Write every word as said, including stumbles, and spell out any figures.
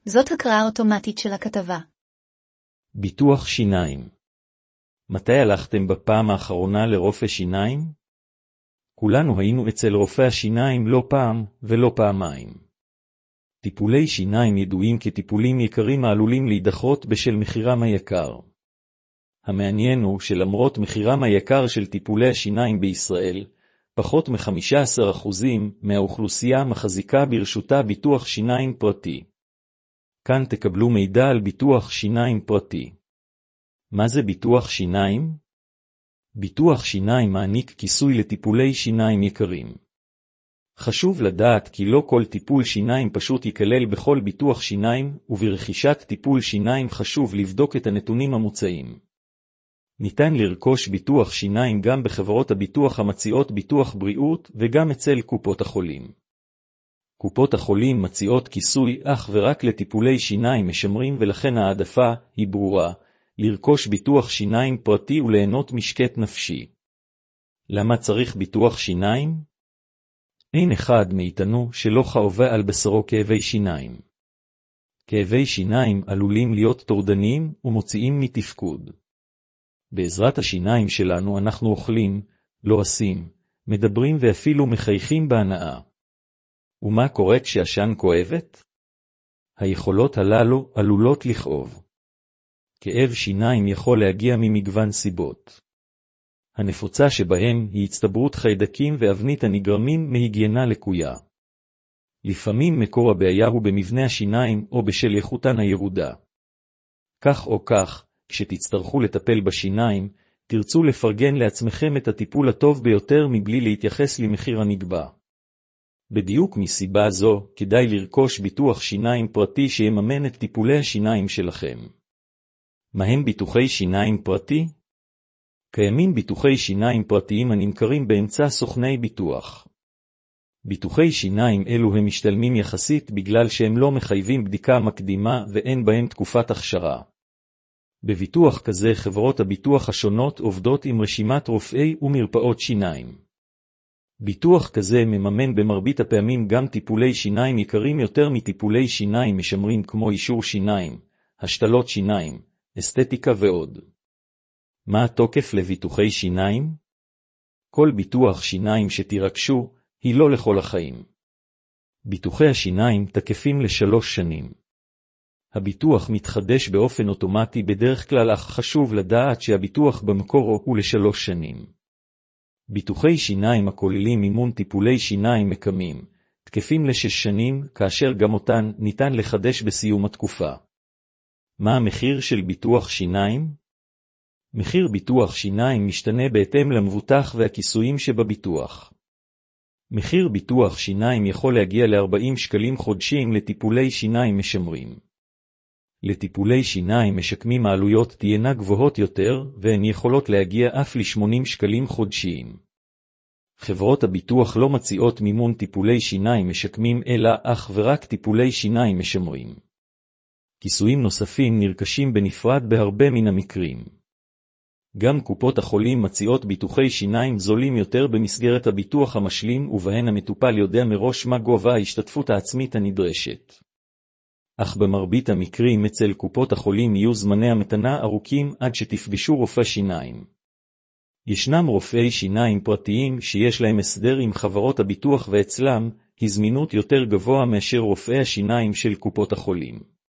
זאת הקראה אוטומטית של הכתבה. ביטוח שיניים. מתי הלכתם בפעם האחרונה לרופא שיניים? כולנו היינו אצל רופא השיניים לא פעם ולא פעמיים. טיפולי שיניים ידועים כטיפולים יקרים העלולים להידחות בשל מחירם היקר. המעניין הוא שלמרות מחירם היקר של טיפולי השיניים בישראל, פחות מ-חמישה עשר אחוז מהאוכלוסייה מחזיקה ברשותה ביטוח שיניים פרטי. כאן תקבלו מידע על ביטוח שיניים פרטי. מה זה ביטוח שיניים? ביטוח שיניים מעניק כיסוי לטיפולי שיניים יקרים. חשוב לדעת כי לא כל טיפול שיניים פשוט ייכלל בכל ביטוח שיניים, וברכישת טיפול שיניים חשוב לבדוק את הנתונים המוצעים. ניתן לרכוש ביטוח שיניים גם בחברות הביטוח המציעות ביטוח בריאות וגם אצל קופות החולים. קופות החולים מציעות כיסוי אך ורק לטיפולי שיניים משמרים ולכן העדפה היא ברורה, לרכוש ביטוח שיניים פרטי וליהנות משקט נפשי. למה צריך ביטוח שיניים? אין אחד מאיתנו שלא חווה על בשרו כאבי שיניים. כאבי שיניים עלולים להיות טורדניים ומוציאים מתפקוד. בעזרת השיניים שלנו אנחנו אוכלים, לועסים, מדברים ואפילו מחייכים בהנאה. ומה קורה כשהשן כואבת? היכולות הללו עלולות לכאוב. כאב שיניים יכול להגיע ממגוון סיבות. הנפוצה שבהם היא הצטברות חיידקים ואבנית הנגרמים מהיגיינה לקויה. לפעמים מקור הבעיה הוא במבנה השיניים או בשל איכותן הירודה. כך או כך, כשתצטרכו לטפל בשיניים, תרצו לפרגן לעצמכם את הטיפול הטוב ביותר מבלי להתייחס למחיר הנגבה. בדיוק מסיבה זו, כדאי לרכוש ביטוח שיניים פרטי שיממן את טיפולי השיניים שלכם. מהם ביטוחי שיניים פרטי? קיימים ביטוחי שיניים פרטיים הנמכרים באמצע סוכני ביטוח. ביטוחי שיניים אלו הם משתלמים יחסית בגלל שהם לא מחייבים בדיקה מקדימה ואין בהם תקופת הכשרה. בביטוח כזה חברות הביטוח השונות עובדות עם רשימת רופאי ומרפאות שיניים. ביטוח כזה מממן במרבית הפעמים גם טיפולי שיניים יקרים יותר מטיפולי שיניים משמרים כמו אישור שיניים, השתלות שיניים, אסתטיקה ועוד. מה התוקף לביטוחי שיניים? כל ביטוח שיניים שתירכשו היא לא לכל החיים. ביטוחי השיניים תקפים לשלוש שנים. הביטוח מתחדש באופן אוטומטי בדרך כלל, אך חשוב לדעת שהביטוח במקורו הוא לשלוש שנים. ביטוחי שיניים הכוללים מימון טיפולי שיניים מקמים, תקפים לשש שנים, כאשר גם אותן ניתן לחדש בסיום התקופה. מה המחיר של ביטוח שיניים? מחיר ביטוח שיניים משתנה בהתאם למבוטח והכיסויים שבביטוח. מחיר ביטוח שיניים יכול להגיע ל-ארבעים שקלים חודשיים לטיפולי שיניים משמרים. לטיפולי שיניים משקמים העלויות תהיינה גבוהות יותר, והן יכולות להגיע אף ל-שמונים שקלים חודשיים. חברות הביטוח לא מציעות מימון טיפולי שיניים משקמים אלא אך ורק טיפולי שיניים משמרים. כיסויים נוספים נרכשים בנפרד בהרבה מן המקרים. גם קופות החולים מציעות ביטוחי שיניים זולים יותר במסגרת הביטוח המשלים, ובהן המטופל יודע מראש מה גובה ההשתתפות העצמית הנדרשת. אך במרבית המקרים אצל קופות החולים יהיו זמני המתנה ארוכים עד שתפגשו רופא שיניים. ישנם רופאי שיניים פרטיים שיש להם הסדר עם חברות הביטוח ואצלם הזמינות יותר גבוה מאשר רופאי השיניים של קופות החולים.